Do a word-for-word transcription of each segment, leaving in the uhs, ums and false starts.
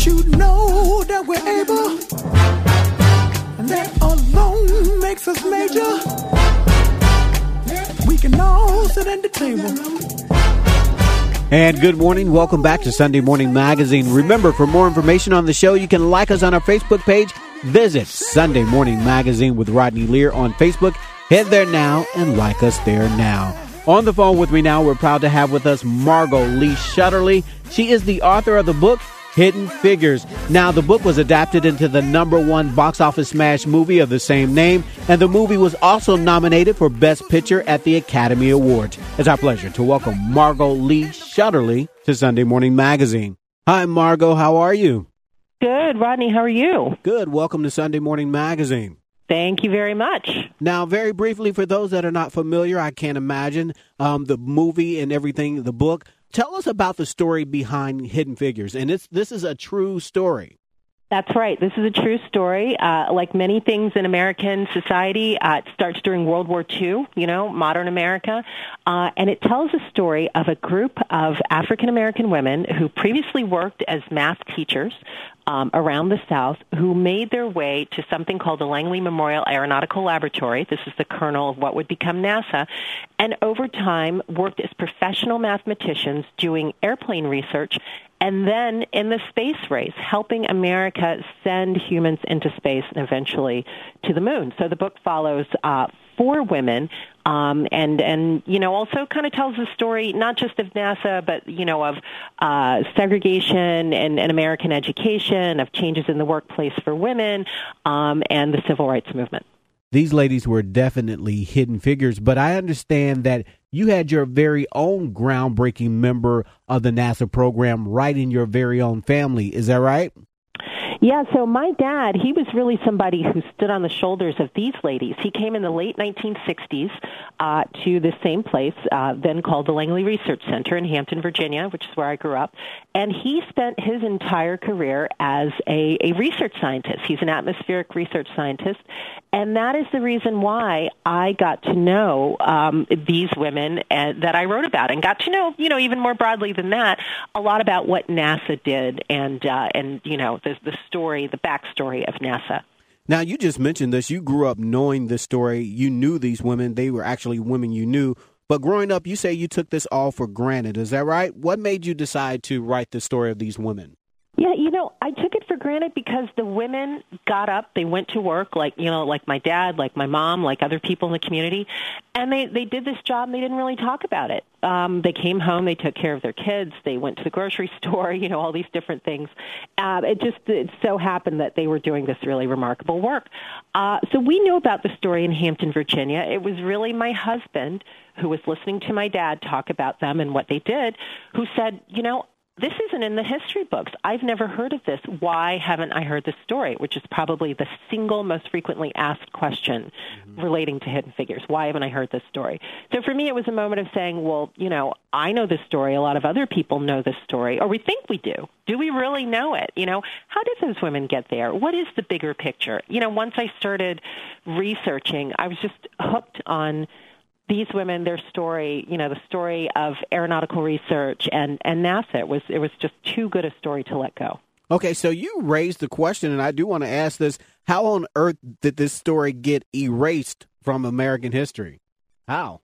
you know that we're able? And that alone makes us major. We can all sit at the table. And good morning. Welcome back to Sunday Morning Magazine. Remember, for more information on the show, you can like us on our Facebook page. Visit Sunday Morning Magazine with Rodney Lear on Facebook. Head there now and like us there now. On the phone with me now, we're proud to have with us Margot Lee Shetterly. She is the author of the book, Hidden Figures. Now, the book was adapted into the number one box office smash movie of the same name, and the movie was also nominated for Best Picture at the Academy Awards. It's our pleasure to welcome Margot Lee Shetterly to Sunday Morning Magazine. Hi, Margot. How are you? Good, Rodney. How are you? Good. Welcome to Sunday Morning Magazine. Thank you very much. Now, very briefly, for those that are not familiar, I can't imagine um, the movie and everything, the book. Tell us about the story behind Hidden Figures, and it's this is a true story. That's right. This is a true story. Uh, like many things in American society, uh, it starts during World War Two, you know, modern America, uh, and it tells a story of a group of African-American women who previously worked as math teachers um, around the South, who made their way to something called the Langley Memorial Aeronautical Laboratory. This is the kernel of what would become NASA, and over time worked as professional mathematicians doing airplane research, and then in the space race, helping America send humans into space and eventually to the moon. So the book follows uh, four women, um, and, and, you know, also kind of tells the story not just of NASA, but, you know, of uh, segregation and, and American education, of changes in the workplace for women, um, and the civil rights movement. These ladies were definitely hidden figures, but I understand that you had your very own groundbreaking member of the NASA program right in your very own family. Is that right? Yeah, so my dad, he was really somebody who stood on the shoulders of these ladies. He came in the late nineteen sixties uh, to the same place, uh, then called the Langley Research Center in Hampton, Virginia, which is where I grew up. And he spent his entire career as a, a research scientist. He's an atmospheric research scientist. And that is the reason why I got to know um, these women uh, that I wrote about, and got to know, you know, even more broadly than that, a lot about what NASA did and, uh, and you know, the, the story, the backstory of NASA. Now, you just mentioned this. You grew up knowing this story. You knew these women. They were actually women you knew. But growing up, you say you took this all for granted. Is that right? What made you decide to write the story of these women? Yeah, you know, I took it for granted because the women got up, they went to work, like, you know, like my dad, like my mom, like other people in the community, and they, they did this job and they didn't really talk about it. Um, they came home, they took care of their kids, they went to the grocery store, you know, all these different things. Uh, it just it so happened that they were doing this really remarkable work. Uh, so we knew about the story in Hampton, Virginia. It was really my husband, who was listening to my dad talk about them and what they did, who said, you know, this isn't in the history books. I've never heard of this. Why haven't I heard this story? Which is probably the single most frequently asked question mm-hmm. relating to Hidden Figures. Why haven't I heard this story? So for me, it was a moment of saying, well, you know, I know this story. A lot of other people know this story, or we think we do. Do we really know it? You know, how did those women get there? What is the bigger picture? You know, once I started researching, I was just hooked on these women, their story, you know, the story of aeronautical research and, and NASA. It was, it was just too good a story to let go. Okay, so you raised the question, and I do want to ask this. How on earth did this story get erased from American history? How?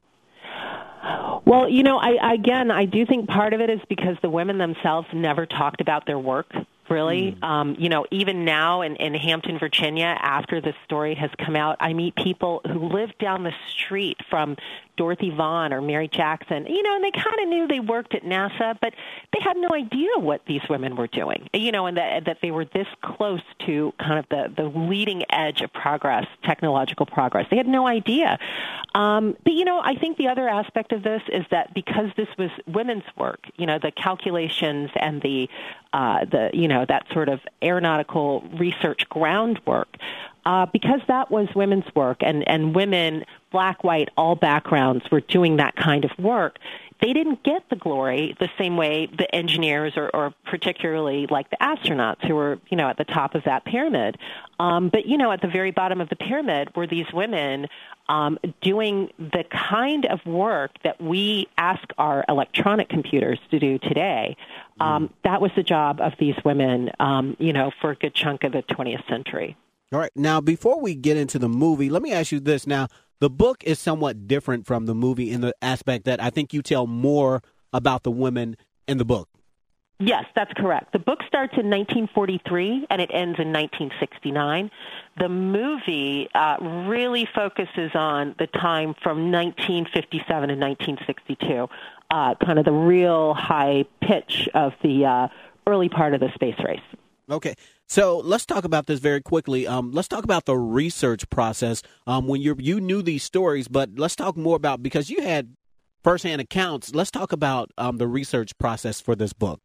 Well, you know, I, again, I do think part of it is because the women themselves never talked about their work. Really, mm. um, you know, even now in, in Hampton, Virginia, after this story has come out, I meet people who live down the street from Dorothy Vaughan or Mary Jackson, you know, and they kind of knew they worked at NASA, but they had no idea what these women were doing, you know, and that, that they were this close to kind of the, the leading edge of progress, technological progress. They had no idea. Um, but, you know, I think the other aspect of this is that because this was women's work, you know, the calculations and the, uh, the you know, that sort of aeronautical research groundwork, Uh, because that was women's work, and, and women, black, white, all backgrounds, were doing that kind of work, they didn't get the glory the same way the engineers or, or particularly like the astronauts who were, you know, at the top of that pyramid. Um, but, you know, at the very bottom of the pyramid were these women um, doing the kind of work that we ask our electronic computers to do today. Um, that was the job of these women, um, you know, for a good chunk of the twentieth century. All right. Now, before we get into the movie, let me ask you this. Now, the book is somewhat different from the movie in the aspect that I think you tell more about the women in the book. Yes, that's correct. The book starts in nineteen forty-three and it ends in nineteen sixty-nine. The movie uh, really focuses on the time from nineteen fifty-seven and nineteen sixty-two, uh, kind of the real high pitch of the uh, early part of the space race. Okay, so let's talk about this very quickly. Um, let's talk about the research process. Um, when you you knew these stories, but let's talk more about, because you had firsthand accounts. Let's talk about um, the research process for this book.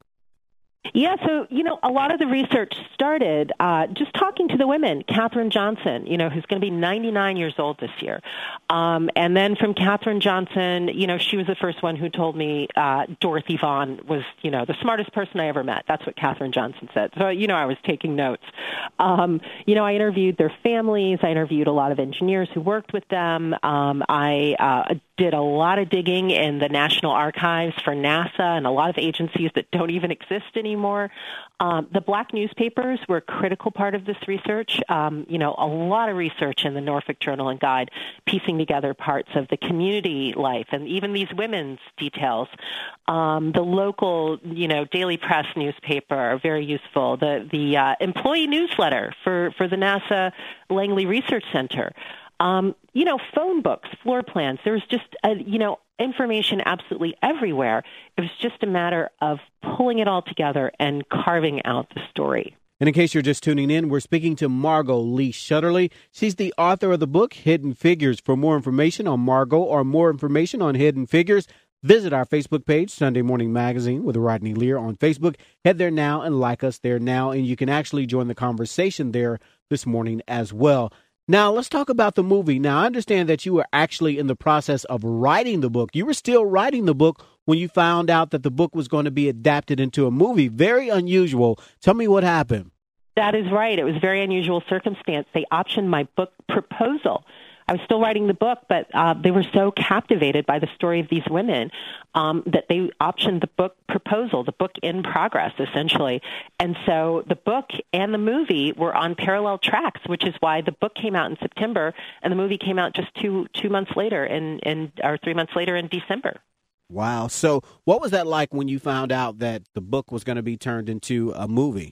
Yeah, so, you know, a lot of the research started uh, just talking to the women. Katherine Johnson, you know, who's going to be ninety-nine years old this year. Um, and then from Katherine Johnson, you know, she was the first one who told me uh, Dorothy Vaughan was, you know, the smartest person I ever met. That's what Katherine Johnson said. So, you know, I was taking notes. Um, you know, I interviewed their families. I interviewed a lot of engineers who worked with them. Um, I uh, did a lot of digging in the National Archives for NASA and a lot of agencies that don't even exist anymore. Um, the black newspapers were a critical part of this research. Um, you know, a lot of research in the Norfolk Journal and Guide, piecing together parts of the community life and even these women's details. Um, the local, you know, Daily Press newspaper are very useful. The the uh, employee newsletter for, for the NASA Langley Research Center. Um, you know, phone books, floor plans. There was just, a, you know, information absolutely everywhere. It was just a matter of pulling it all together and carving out the story. And in case you're just tuning in, we're speaking to Margot Lee Shetterly. She's the author of the book, Hidden Figures. For more information on Margot or more information on Hidden Figures, visit our Facebook page, Sunday Morning Magazine with Rodney Lear on Facebook. Head there now and like us there now, and you can actually join the conversation there this morning as well. Now, let's talk about the movie. Now, I understand that you were actually in the process of writing the book. You were still writing the book when you found out that the book was going to be adapted into a movie. Very unusual. Tell me what happened. That is right. It was a very unusual circumstance. They optioned my book proposal. I was still writing the book, but uh, they were so captivated by the story of these women um, that they optioned the book proposal, the book in progress, essentially. And so the book and the movie were on parallel tracks, which is why the book came out in September and the movie came out just two two months later, in, in or three months later in December. Wow. So what was that like when you found out that the book was going to be turned into a movie?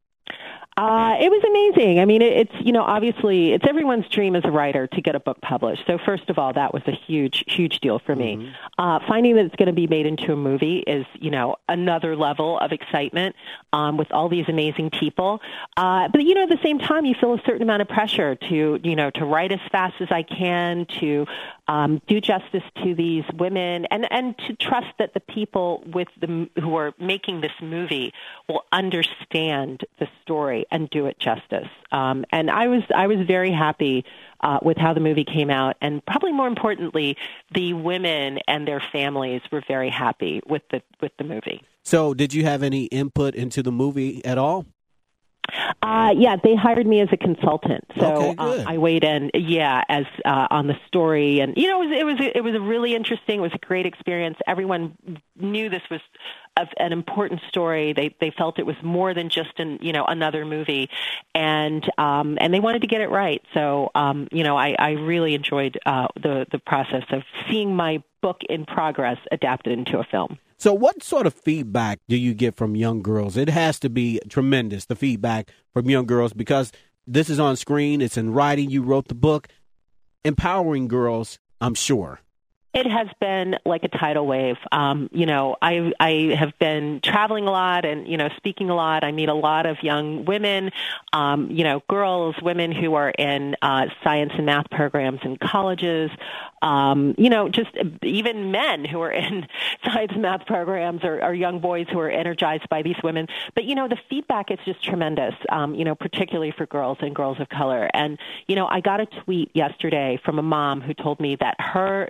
Uh, it was amazing. I mean, it, it's, you know, obviously it's everyone's dream as a writer to get a book published. So first of all, that was a huge, huge deal for me. Mm-hmm. Uh, finding that it's going to be made into a movie is, you know, another level of excitement um, with all these amazing people. Uh, but, you know, at the same time, you feel a certain amount of pressure to, you know, to write as fast as I can, to um, do justice to these women, and, and to trust that the people with the, who are making this movie will understand the story and do it justice. Um, and I was I was very happy uh, with how the movie came out, and probably more importantly, the women and their families were very happy with the with the movie. So, did you have any input into the movie at all? Uh, yeah, they hired me as a consultant, so okay, good. uh, I weighed in, yeah, as uh, on the story, and you know, it was it was it was a really interesting, it was a great experience. Everyone knew this was a, an important story. They they felt it was more than just an you know another movie, and um, and they wanted to get it right. So um, you know, I, I really enjoyed uh, the the process of seeing my book in progress adapted into a film. So what sort of feedback do you get from young girls? It has to be tremendous, the feedback from young girls, because this is on screen, it's in writing, you wrote the book, empowering girls, I'm sure. It has been like a tidal wave. Um, you know, I I have been traveling a lot and, you know, speaking a lot. I meet a lot of young women, um, you know, girls, women who are in uh, science and math programs in colleges, um, you know, just even men who are in science and math programs, or, or young boys who are energized by these women. But, you know, the feedback is just tremendous, um, you know, particularly for girls and girls of color. And, you know, I got a tweet yesterday from a mom who told me that her daughter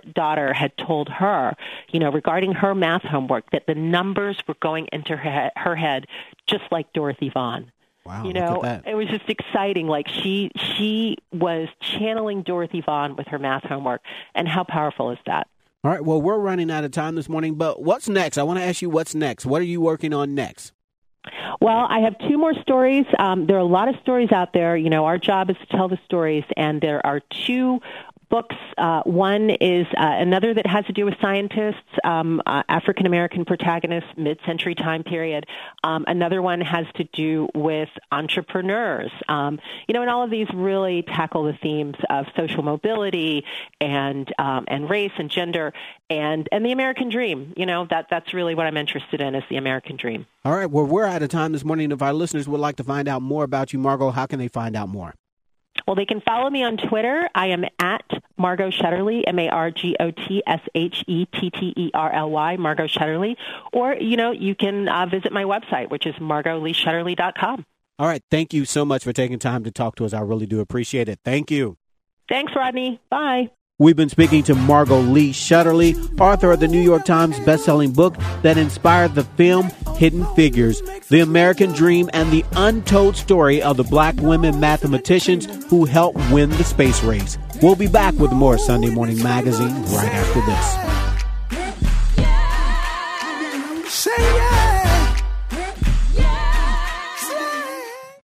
mother had told her, you know, regarding her math homework, that the numbers were going into her, her head just like Dorothy Vaughan. Wow, you know, look at that. It was just exciting. Like she she was channeling Dorothy Vaughan with her math homework. And how powerful is that? All right. Well, we're running out of time this morning, but what's next? I want to ask you what's next. What are you working on next? Well, I have two more stories. Um, there are a lot of stories out there. You know, our job is to tell the stories, and there are two books. Uh, one is uh, another that has to do with scientists, um, uh, African-American protagonists, mid-century time period. Um, another one has to do with entrepreneurs. Um, you know, and all of these really tackle the themes of social mobility and um, and race and gender and, and the American dream. You know, that that's really what I'm interested in, is the American dream. All right. Well, we're out of time this morning. If our listeners would like to find out more about you, Margot, how can they find out more? Well, they can follow me on Twitter. I am at Margot Shetterly, M A R G O T S H E T T E R L Y, Margot Shetterly. Or, you know, you can uh, visit my website, which is margot lee shetterly dot com. All right. Thank you so much for taking time to talk to us. I really do appreciate it. Thank you. Thanks, Rodney. Bye. We've been speaking to Margot Lee Shetterly, author of the New York Times bestselling book that inspired the film Hidden Figures, The American Dream, and the untold story of the black women mathematicians who helped win the space race. We'll be back with more Sunday Morning Magazine right after this. Say yeah.